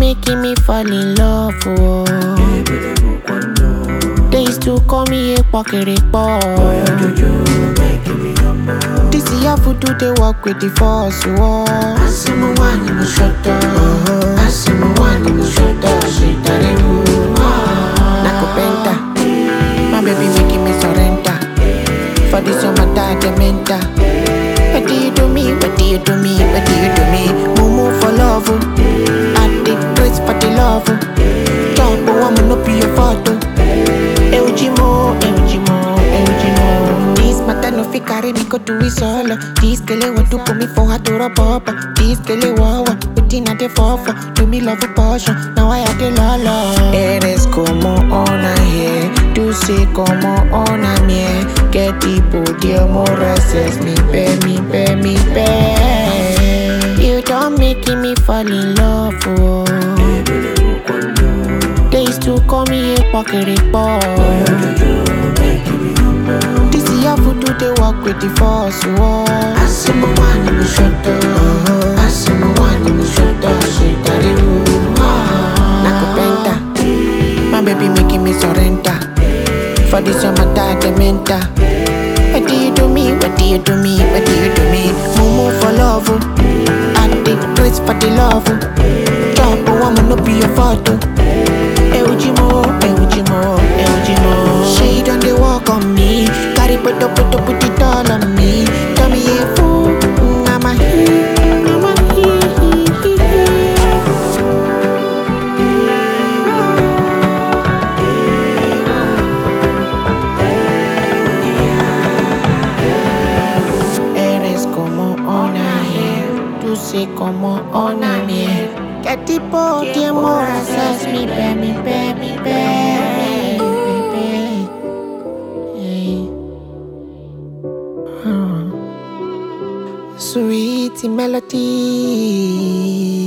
making me fall in love, oh. They used to call me a pokeripo. This year do they work with the force, oh. I see my one in the shoulder. I see my one in the shoulder. She tell you, Nakopenta. My baby making me surrender. For this your matter, the mentor. What do you do me? What do you do me? What do you do me? Mumu for love, I take praise for the love. Jump, woman, no be your photo. Eujimo, Eujimo, Eujimo. This matter no fi carry me go to it solo. This girl want to put me for her to rub up. This girl wawa, waiting at the for. Do me love a portion, now I have the lala. Eres como una here, tú sé como una mie. Que tipo de amor haces mi pe, mi pe, mi pe. You don't making me fall in love, oh. They used to call me a pokeripo. This year do they work with the force, oh. I see my one in the shoulder. I see my one in the shoulder. She tell you, Nakopenta. My baby making me surrender. For this your matter, the mentor. What do you do me? What do you do me? What do you do me? Mumu for love, I take praise for the love. Jump, woman, no be your photo. Eujimo, Eujimo, Eujimo. She done the walk on me. Carry put it all on me. Tell me a fool, I'm a he. Sé como una miel. ¿Qué tipo de amor haces mi pe, mi pe, mi pe, mi pe. Sweet melody.